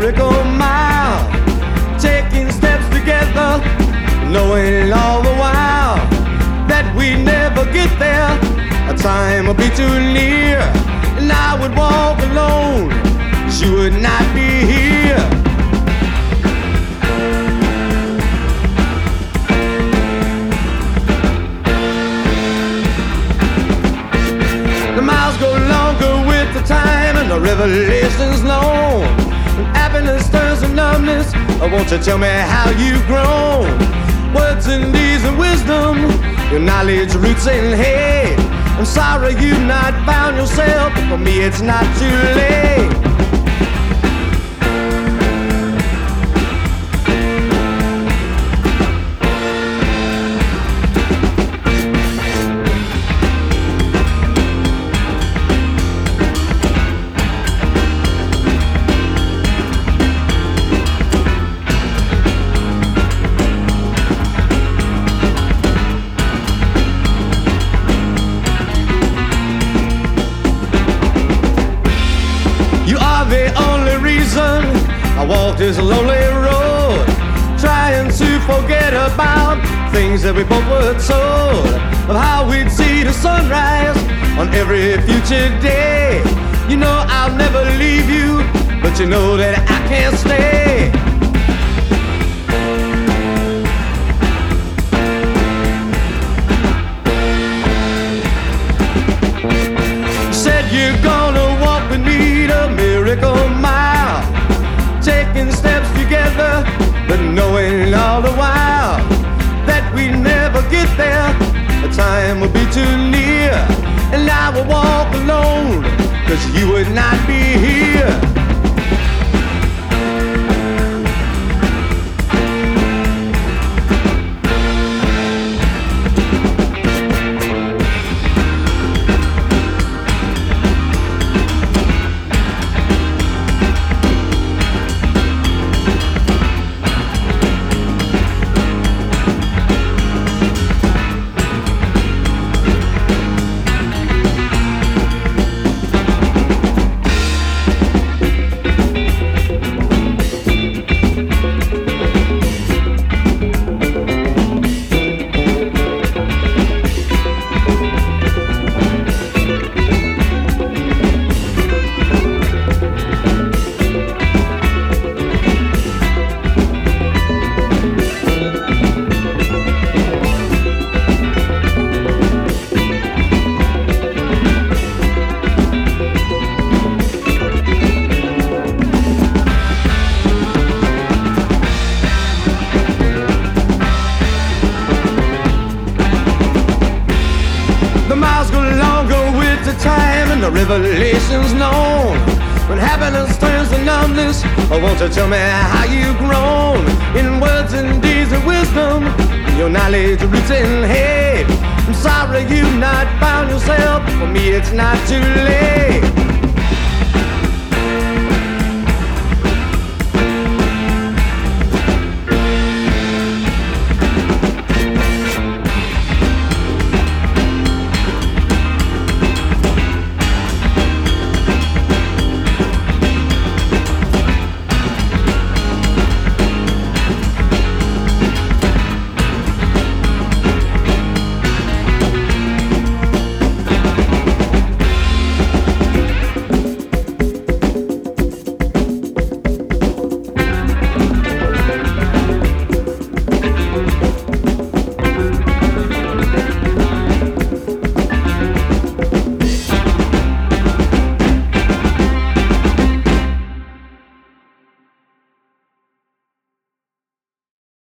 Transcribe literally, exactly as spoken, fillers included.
miracle mile, taking steps together, knowing all the while that we never get there. A time will be too near, and I would walk alone, she would not be here. The miles go longer with the time, and the revelation's known. And happiness turns to numbness. Oh, won't you tell me how you've grown? Words and deeds and wisdom, your knowledge, roots and head. I'm sorry you've not found yourself, but for me it's not too late. The only reason I walk this lonely road, trying to forget about things that we both were told, of how we'd see the sunrise on every future day. You know I'll never leave you, but you know that I can't stay. You said you're gonna walk with me to miracle mile, taking steps together, but knowing all the while that we never get there. The time will be too near, and I will walk alone, cause you would not be here. The miles go longer with the time, and the revelation's known. When happiness turns to numbness, oh, won't you tell me how you've grown? In words and deeds and wisdom, your knowledge, roots and head. I'm sorry you've not found yourself, for me it's not too late.